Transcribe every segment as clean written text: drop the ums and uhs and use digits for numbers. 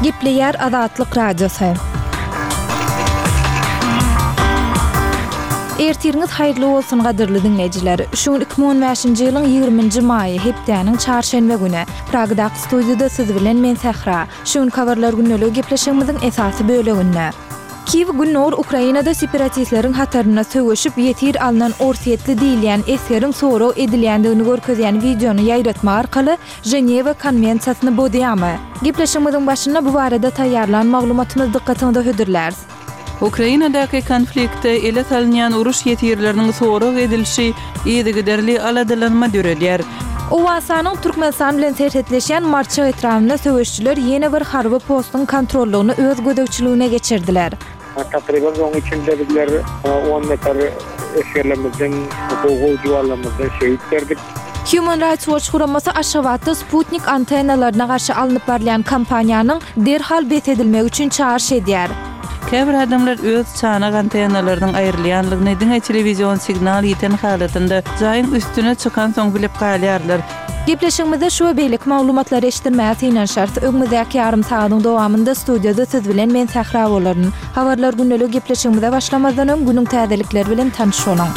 Gipleyer Azatlyk Radiosu. Ertiriniz hayırlı olsun gadyrly dinleyijiler. Şu 2015-nji ýylyň 20-nji maýy hepdeniň çarşenbe güni Pragda studiýada siz bilen men Sahra. Şu kawarlar günlegi gepleşigimiziň esasy böleginde. Kiv günnor Ukrainada separatistleriň hataryna söwüşip ýetir alynan orsiýetli diýilýän eseriň soraw edilýändigini görkezýän videonu ýaýratma arkaly Ženewa konwensiýasyny bodýamy. Gepleşigimiziň başynda bu barada taýýarlan maglumatymyz dikkatiňizde hödürler. Ukrainadaky konfliktde ele salynýan uruş ýetirleriniň soraw edilişi ýetigiderli aladylanma döredýär. Owasanyň Türkmenistan bilen serhetleşýän marşa etrafynda söwüşçüler ýene bir harby postyň kontrollugyny öz gödekçiligine geçirdiler. Takriban onun içinde bizler 10 metre eskerlerimizden, hukuku civarlarımızdan şehit verdik. Human Rights Watch guraması aşavatda Sputnik antennalarına karşı alınıp barlayan kampanyanyň derhal besedilmek üçin çağrış edýär. Käbir adamlar öz çanak antennalarynyň aýrylýanlygyny diňe telewizion signal ýeten halatynda jaýyň üstüne çykan soň bilip galýarlar. Gepleşigimizde şu beýlik maglumatlary eşitdirmäge inen şart. Öňümüzdäki ýarym saýatyň dowamında studiýada siz bilen men Sahra bolaryn. Habarlar günlegi gepleşigimizde başlamazdan öň günüň täzelikleri bilen tanışylaryň.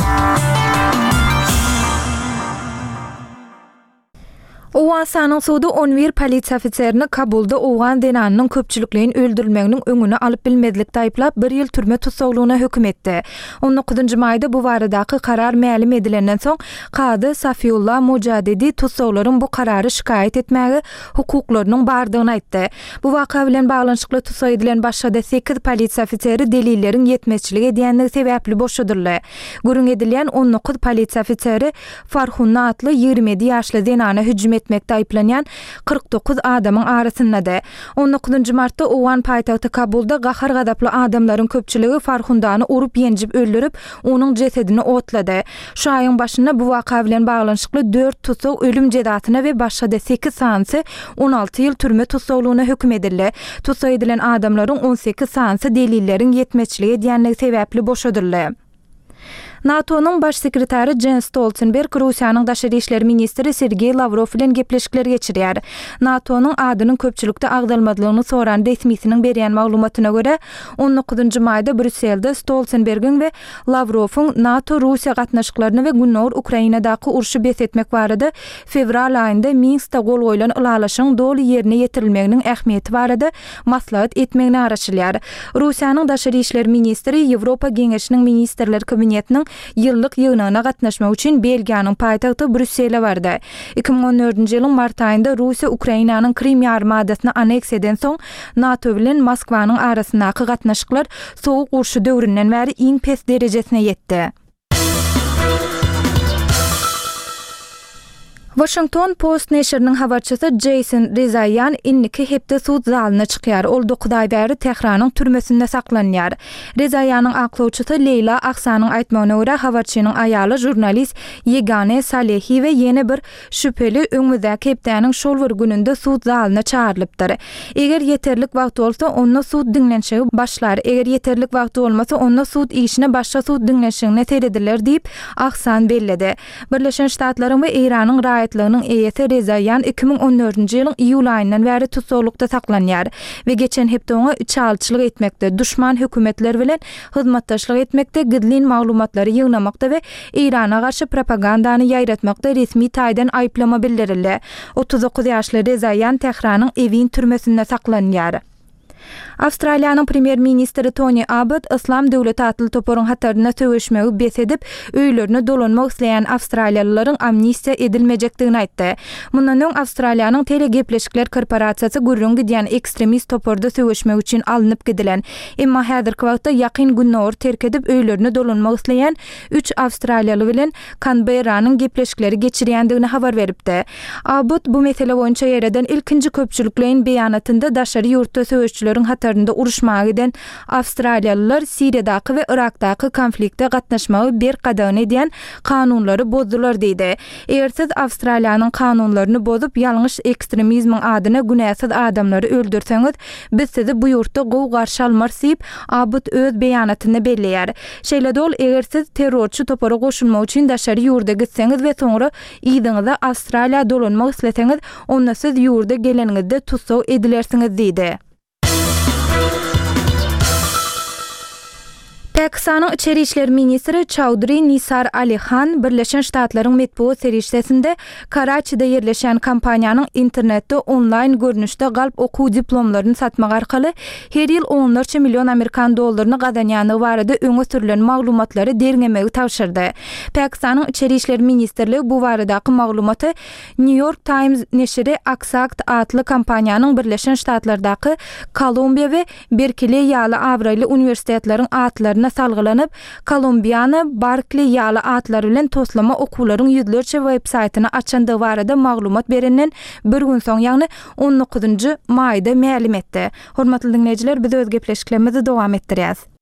Owasanyň suwdy 11 polisiýa ofiserini Kabulda owgan denanynyň köpçülikligiň öldürilmeginiň öňüne alyp bilmezlikde aýplap 1 ýyl türme tutsaglygyna hökm etdi. 19-njy maýda bu baradaky karar mälim edilenden soň Kady Safiullah Mujadidi tutsaglaryň bu karary şikaýet etmäge hukuklarynyň bardygyny aýtdy. Bu waka bilen baglanşykly tutsag edilen başga 8 polisiýa ofiseri delilleriň ýetmezçiligi edýändigi sebäpli boşadyrlar. Gürün edilýän 19 polisiýa ofiseri Farhunna atly 27 ýaşly denana hüjüm etmekde aýplanýan 49 adamyň arasynda. 19-njy martda Owan paýtagty Kabulda gahar gadaply adamlaryň köpçüligi Farhundany urup ýenjip öldürip onuň jesedini otlady. Şu aýyň başynda bu waka bilen baglanşykly 4 tutsag ölüm jezatyna we başga 8 sansy 16 ýyl türme tutsaglygyna hökm edildi. Tutsag edilen adamlaryň 18 sansy delilleriň ýetmezçiligi edýändigi sebäpli boşadyrlar. NATO'nun baş sekretary Jens Stoltenberg Russiýanyň daşary işleri ministri Sergey Lavrov bilen gepleşikler geçirýär. NATO'nun adynyň köpçülükde agdalmadylygyny soran resmisiniň berýän maglumatyna görä 19-njy maýda Brüsselde Stoltenbergiň we Lavrowyň NATO Russiýa gatnaşyklaryny we günnor Ukrainadaky uruşy besetmek barada fevral aýynda Minskde gol goýulan ulalaşyň doly ýerine ýetirilmeginiň ähmiýeti barada maslahat etmegini araşdyrýar. Russiýanyň daşary işleri ministri Ýewropa Geňeşiniň ministrler kabinetiniň ýyllyk ýygynyna gatnaşmak üçin Belgiýanyň paýtagty Brüssele bardy. 2014-nji ýylyň mart aýynda Russiýa Ukrainanyň Krim ýarymadasyny aneks eden soň NATO bilen Moskwanyň arasyndaky gatnaşyklar sowuk urşy döwründen bäri iň pes derejesine ýetdi. Washington Post neşriniň habarçysy Jason Rezaian inniki hepde suud zalyna çykýar. Ol 9 aý bäri Tehranyň türmesinde saklanýar. Rezaianyň aklawçysy Leyla Aksanyň aýtmagyna görä habarçynyň aýaly jurnalist Yegane Salehi we ýene bir şüpheli öňündäki hepdeniň şol bir gününde suud zalyna çağrylypdyr. Eger ýeterlik wagt bolsa onda suud dinlenşigi başlar. Eger ýeterlik wagt bolmasa onda suud işine başga suud dinlenşigine seredilýär diýip Aksan bellidi. Birleşen Ştatlaryň we Iranyň raýatlygynyň eýesi Rezaian 2014-nji ýylyň iýul aýyndan bäri tutsaglykda saklanýar we geçen hepde oňa çalçylyk etmekde, düşman hökümetler bilen hyzmatdaşlyk etmekde, gidlin maglumatlary ýygnamakda we Irana garşy propagandany ýaýratmakda resmi taýdan aýplama bildirildi. 39 ýaşly Rezaian Tehranyň Evin türmesinde saklanýar. Awstraliýanyň premier ministri Tony Abbott İslam döwleti atly toparyň hataryna söwüşmegi besedip öýlerini dolanmak isleýän awstraliýalylaryň amnistiýa edilmejekdigini aýtdy. Mundan öň Awstraliýanyň telegepleşikler korporasiýasy gurrun gidýän ekstremist toparda söwüşmek üçin alınıp gidilen, emma häzirki wagtda ýakyn günnor terk edip öýlerini dolanmak isleýän 3 awstraliýaly bilen Canberranyň gepleşikleri geçirýändigini habar beripdi. Abbott bu mesele boýunça ýerden ilkinji köpçülüklerin beýanatynda daşary ýurtda söwüşçüleriň hatarynda uruşmagy eden Awstraliýalylar Siriýadaky we Irakdaky konfliktde gatnaşmagy bir gadany edýän kanunlary bozdular diýdi. Eger siz Awstraliýanyň kanunlaryny bozup ýalňyş ekstremizmiň adyna günäsiz adamlary öldürseňiz, biz sizi bu ýurtda gowy garşy almars diýip Abbott öz beýanatyny belleýär. Şeýle dol eger siz terrorçy topara goşulmak üçin daşary ýurda gitseňiz we soňra ýygyňyzda Awstraliýa dolanmak isleseňiz, onda siz ýurda geleningizde tutsag edilersiňiz diýdi. Pakistan'ın İçeri İşler Ministri Chaudhry Nisar Ali Khan, Birleşen Ştatlaryň metbuat serişdesinde Karachi'de yerleşen kampaniýanyň internetde online görnüşde galp okuw diplomlaryny satmak arkaly her ýyl onlarça milyon Amerikan dollaryny gazanýany barada öňe sürülen maglumatlary derňemegi tapşyrdy. Pakistan'ın İçeri İşler Ministrligi bu baradaky maglumaty New York Times neşri Aksakt adly kampaniýanyň Birleşen Ştatlardaky Kolumbiya we Berkeley ýaly Avraly uniwersitetlaryň atlaryna salgylanyp, Kolumbiýany Berkeley ýaly atlary bilen toslama okuwlaryň ýüzlerçe web-saytyny açandy barada maglumat berenden bir gün soň, ýagny 19-njy maýda ma'lum etdi. Hormatly dinleýijiler, biz öz gepleşiklerimizi dowam etdirýäs.